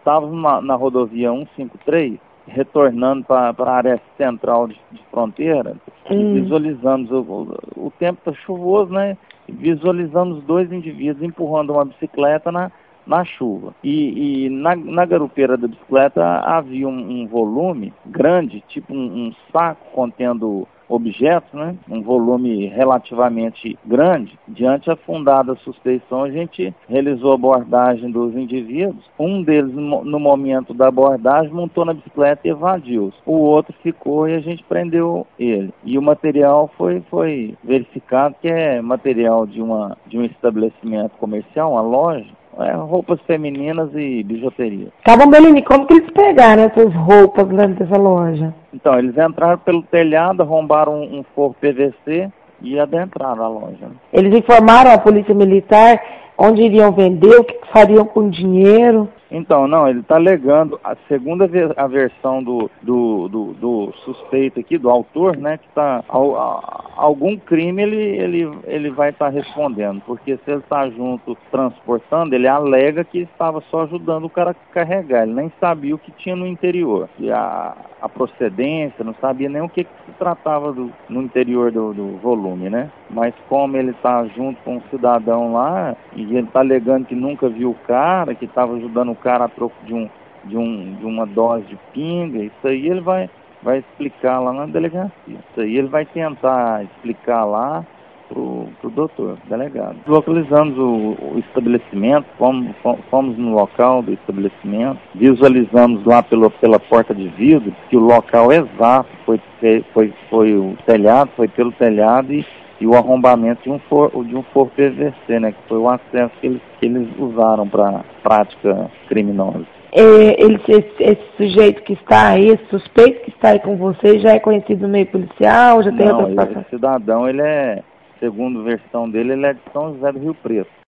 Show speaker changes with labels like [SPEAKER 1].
[SPEAKER 1] estávamos na rodovia 153, retornando para a área central de fronteira, e visualizamos, o tempo está chuvoso, né? Visualizamos dois indivíduos empurrando uma bicicleta na chuva. E na garupeira da bicicleta havia um volume grande, tipo um saco contendo objetos, né? Um volume relativamente grande. Diante da fundada suspeição, a gente realizou a abordagem dos indivíduos. Um deles, no momento da abordagem, montou na bicicleta e evadiu. O outro ficou e a gente prendeu ele. E o material foi verificado que é material de um estabelecimento comercial, uma loja, roupas femininas e bijuteria.
[SPEAKER 2] Tá bom, Bellini, como que eles pegaram essas roupas dentro dessa loja?
[SPEAKER 1] Então, eles entraram pelo telhado, arrombaram um forro PVC e adentraram a loja.
[SPEAKER 2] Eles informaram a polícia militar onde iriam vender, o que fariam com o dinheiro?
[SPEAKER 1] Então, não, ele está alegando, segundo a versão do suspeito aqui, do autor, né, que está, algum crime ele vai estar respondendo, porque se ele está junto transportando, ele alega que estava só ajudando o cara a carregar, ele nem sabia o que tinha no interior, e a procedência, não sabia nem o que se tratava no interior do volume, né, mas como ele está junto com um cidadão lá, e ele está alegando que nunca viu o cara, que estava ajudando o cara a troco de uma dose de pinga, isso aí ele vai explicar lá na delegacia. Isso aí ele vai tentar explicar lá pro doutor, delegado. Localizamos o estabelecimento, fomos no local do estabelecimento, visualizamos lá pela porta de vidro que o local exato foi o telhado, foi pelo telhado e o arrombamento de um forro PVC, né, que foi o acesso que eles usaram para prática criminosa.
[SPEAKER 2] Esse sujeito que está aí, esse suspeito que está aí com você, já é conhecido no meio policial? Já tem outra situação?
[SPEAKER 1] Esse cidadão, ele é, segundo a versão dele, ele é de São José do Rio Preto.